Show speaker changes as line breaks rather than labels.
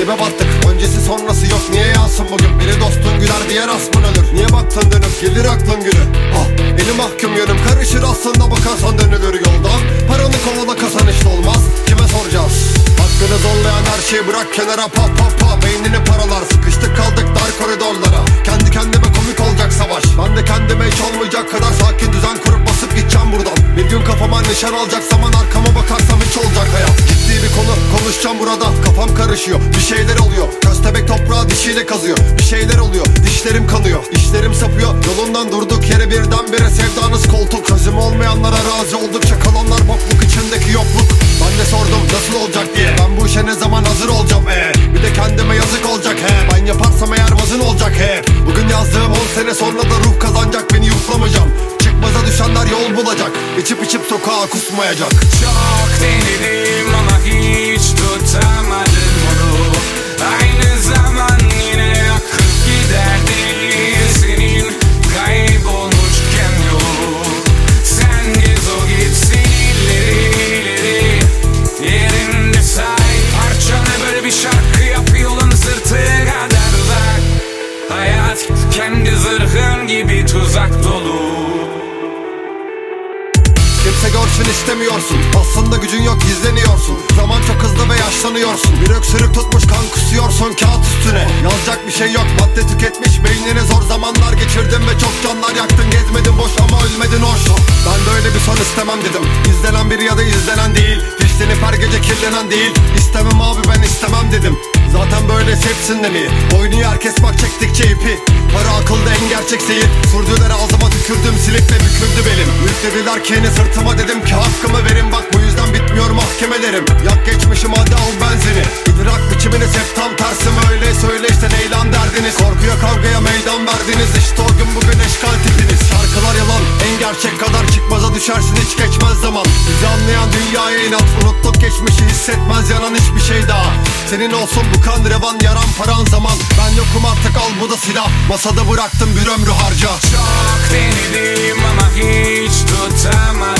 dibe battık, öncesi sonrası yok, niye yansın bugün? Biri dostun güler, diğer asmın ölür. Niye baktın dönüp gelir aklın gülü? Elim mahkum yönüm karışır, aslında bakarsan dönülür yoldan. Paranı kovala kazanışlı olmaz, kime soracağız? Hakkını zorlayan her şeyi bırak kenara, pa pa pa. Beynini paralar, sıkıştık kaldık dar koridorlara. Kendi kendime komik olacak savaş. Ben de kendime hiç olmayacak kadar sakin düzen kurup basıp gideceğim buradan. Bir gün kafama nişan alacak zaman arkama bakarsam hiç olacak hayat. Ciddi bir konu konuşacağım burada, kafam karışıyor, bir şeyler oluyor. Köstebek toprağı dişiyle kazıyor, bir şeyler oluyor, dişlerim kanıyor, işlerim sapıyor. Yolundan durduk yere birdenbire sevdanız koltuk. Çözüm olmayanlara razı oldukça kalanlar bokluk içindeki yokluk. Ben de sordum nasıl olacak diye, ben bu işe ne zaman hazır olacağım bir de kendime yazık olacak ben yaparsam eğer vazın olacak Bugün yazdığım 10 sene sonra da ruh kazanacak, beni yuhlamayacağım. Çıkmaza düşenler yol bulacak, içip sokağa kusmayacak.
Çok denedim ama hiç tutamadım onu. Aynı zaman yine akıp giderdi. Senin kaybolmuşken yok. Sen gez o gitsin ileri yerinde say. Parçanı böyle bir şarkı yap, yolun sırtı kadar uzak. Hayat kendi zırhın gibi tuzak dolu.
Kimse görsün istemiyorsun, aslında gücün yok gizleniyorsun. Zaman çok hızlı ve yaşlanıyorsun, bir öksürük tutmuş kan kusuyorsun kağıt üstüne. Yazacak bir şey yok, madde tüketmiş beynine, zor zamanlar geçirdim ve çok canlar yaktın. Gezmedin boş ama ölmedin hoş. Ben de öyle bir son istemem dedim, izlenen biri ya da izlenen değil. Dişlenip her gece kirlenen değil. İstemem abi ben istemem dedim, zaten böyle hepsinden iyi. Oynuyor herkes bak çektikçe ipi. Para akılda en gerçek seyir. Sürdüler ağzıma tükürdüm, silip ve büküldü belim. Yüklediler ki yeni sırtıma, dedim ki hakkımı verin. Bak bu yüzden bitmiyor mahkemelerim. Yak geçmişim hadi al benzini. İdrak biçiminiz hep tam tersi mi? Öyle söyle işte neylan derdiniz. Korkuya kavgaya meydan verdiniz, işte o gün bugün eşkal tipiniz. Şarkılar yalan, en gerçek kadar çıkmaza düşersin, hiç geçmez zaman. Bizi anlayan dünyaya inat, unuttuk geçmişi, hissetmez yanan hiçbir şey daha. Senin olsun bu kan revan, yaran paran zaman. Ben yokum artık, al bu da silah. Masada bıraktım bir ömrü harca.
Çok denedim ama hiç tutamadım